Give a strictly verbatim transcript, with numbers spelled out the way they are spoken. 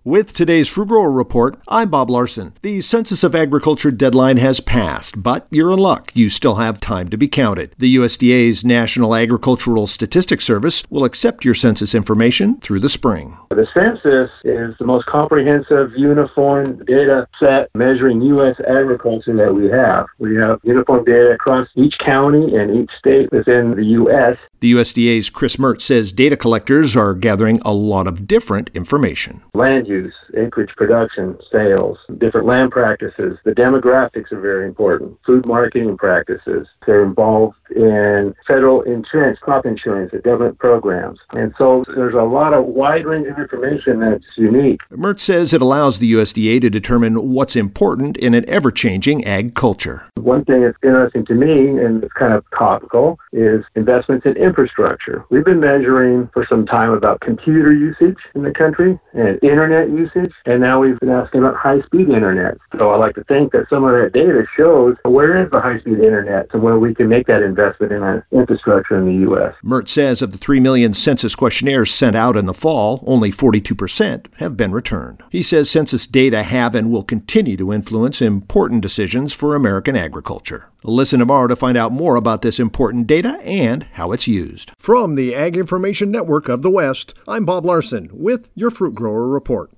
With today's Fruit Grower Report, I'm Bob Larson. The Census of Agriculture deadline has passed, but you're in luck. You still have time to be counted. The U S D A's National Agricultural Statistics Service will accept your census information through the spring. The census is the most comprehensive, uniform data set measuring U S agriculture that we have. We have uniform data across each county and each state within the U S. The U S D A's Chris Mertz says data collectors are gathering a lot of different information. Land use, acreage production, sales, different land practices. The demographics are very important. Food marketing practices. They're involved in federal insurance, crop insurance, and government programs. And so there's a lot of wide range of information that's unique. Mertz says it allows the U S D A to determine what's important in an ever-changing ag culture. One thing that's interesting to me, and it's kind of topical, is investments in infrastructure. We've been measuring for some time about computer usage in the country and internet usage, and now we've been asking about high-speed internet. So I like to think that some of that data shows where is the high-speed internet and where we can make that investment in our infrastructure in the U S. Mertz says of the three million census questionnaires sent out in the fall, only forty-two percent have been returned. He says census data have and will continue to influence important decisions for American agriculture. Listen tomorrow to find out more about this important data and how it's used. From the Ag Information Network of the West, I'm Bob Larson with your Fruit Grower Report.